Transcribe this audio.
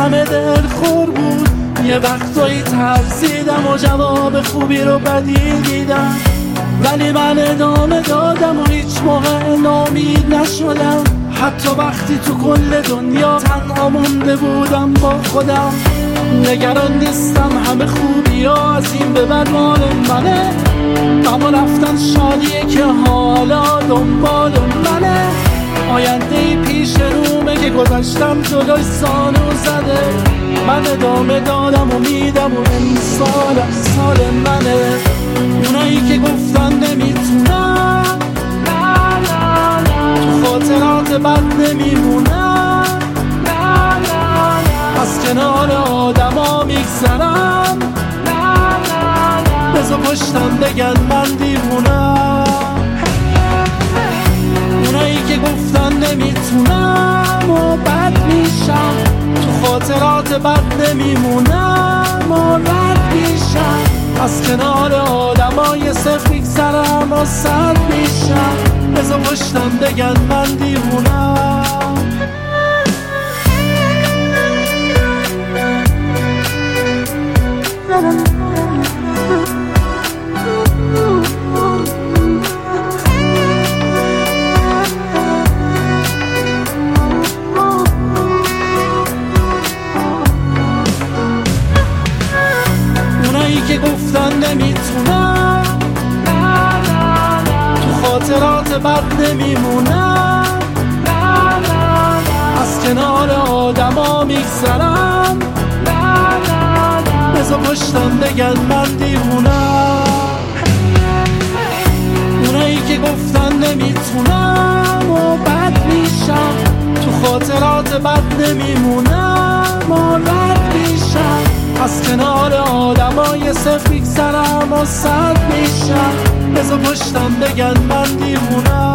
همه دلخور بود. یه وقتایی ترسیدم و جواب خوبی رو بدی دیدم، ولی من ادامه دادم و هیچ موقع ناامید نشدم. حتی وقتی تو کل دنیا تنها مونده بودم با خودم. نگران نیستم، همه خوبی ها از این به بعد مال منه، اما رفتن شادیه که حالا دنبال منه. آینده ای پیش رومه که گذشتم جلوی سانو زده. من ادامه دادم و میدم و این سال منه. اونایی که گفتن نمیتونم، تو خاطرات بد نمیمونم، از کنار آدما میگذرم. بذار پشتم بگن من دیوونم. اونایی که گفتن نمیتونم و بد میشم، تو خاطرات بد نمیمونم و رد میشم. از کنار آدمای صفر میگذرم و سرد میشم. بذار پشتم بگن من دیوونم. که گفتن نمیتونم، تو خاطرات بد نمیمونم، از کنار آدما میگذرم. بذار پشتم بگن من دیوونم. اونایی که گفتن نمیتونم و بد میشم، تو خاطرات بد نمیمونم و رد میشم. از کنار آدمای صفر میگذرم و سرد میشم. بذار پشتم بگن من دیوونم.